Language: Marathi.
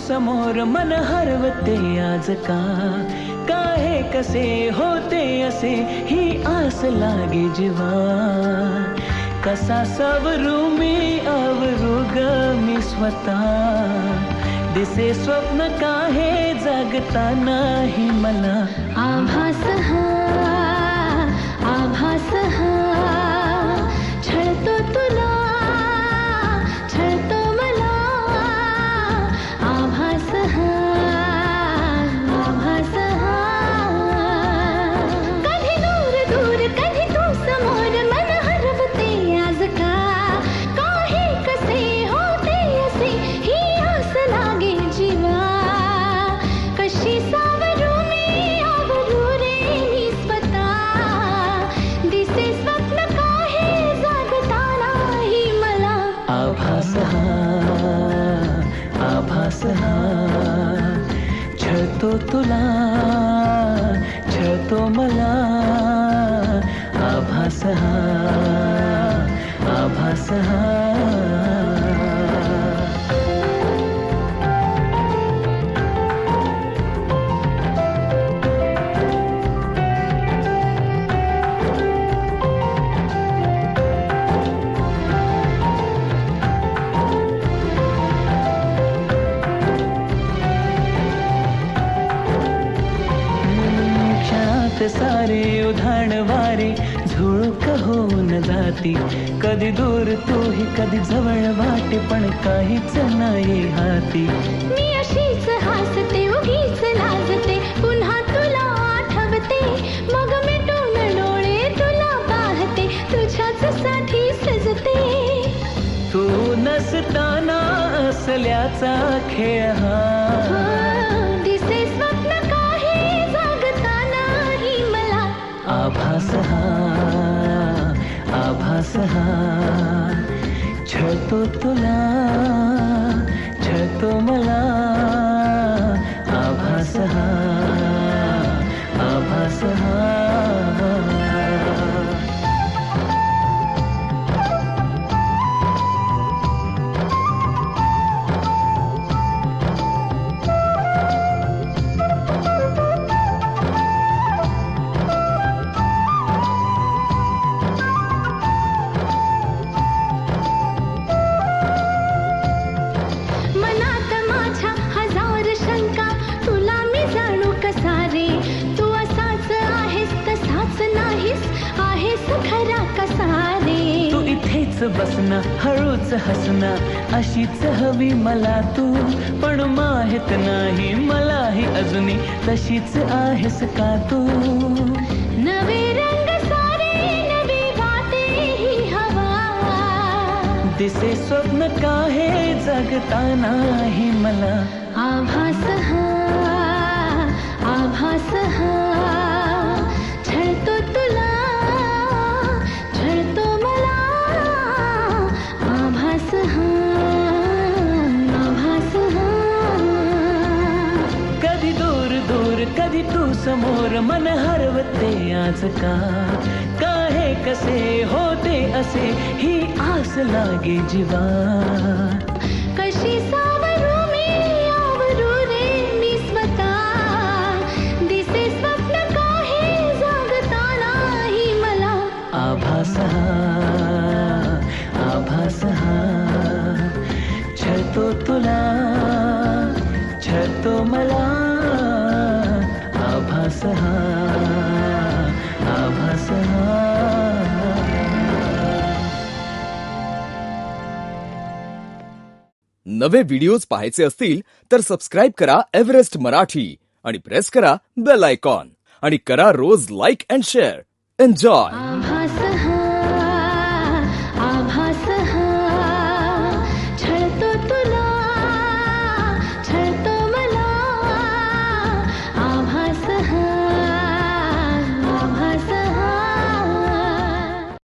समोर मन हरवते आज का, काहे कसे होते असे ही आस लागे जीवा. कसा सवरू मी आवरू ग मी स्वतः, दिसे स्वप्न काहे जागता नाही मला. आभास हा आभास हा छळतो तुला छळतो मला. आभास हा आभास हा कधी दूर दूर कधी तू समोर मन हरवते आज का, काहे कसे होते असे ही आस लागे जीवा. कशी सावरू मी आवरू रे मी स्वतः, दिसे स्वप्न काहे जागता नाही मला. आभास हा आभास हा छळतो तुला छळतो मला. आभास हा आभास हा. सारे उधाण वारे झुळूक होऊन जाती, कधी दूर तूही कधी जवळ वाटे पण काहीच नाही हाती. मी अशीच हसते उगीच लाजते पुन्हा तुला आठवते, मग मिटून डोळे तुला पाहते तुझ्याच साठी सजते. तू नसताना असल्याचा खेळ हा, दिसे स्वप्न काहे जागता नाही मला. आभास हा आभास हा छळतो तुला छळतो मला. आभास हा आभास हा. मनात माझ्या हजार शंका तुला मी जाणू कसा रे, तू असाच आहेस तसाच नाहीस आहेस खरा कसा रे. तू इथेच बसना हळूच हसना अशीच हवी मला तू, पण माहित नाही मलाही अजूनही तशीच आहेस का तू. नवे रंग सारे नवी वाटे ही हवा, दिसे स्वप्न काहे जगता नाही मला. आभास हा आभास हा छळतो तुला छळतो मला. आभास हा आभास हा कधी दूर दूर कधी तू समोर मन हरवते आज का, काहे कसे होते असे ही आस लागे जीवा. कशी सावरू मी आवरू रे मी स्वतः, दिसे स्वप्न काहे जागता नाही मला. आभास हा आभास हा छळतो तुला छळतो मला. आभास हा आभास हा. नवे व्हिडिओज पाहायचे असतील तर सबस्क्राईब करा एव्हरेस्ट मराठी आणि प्रेस करा बेल आयकॉन आणि करा रोज लाईक अँड शेअर. एन्जॉय.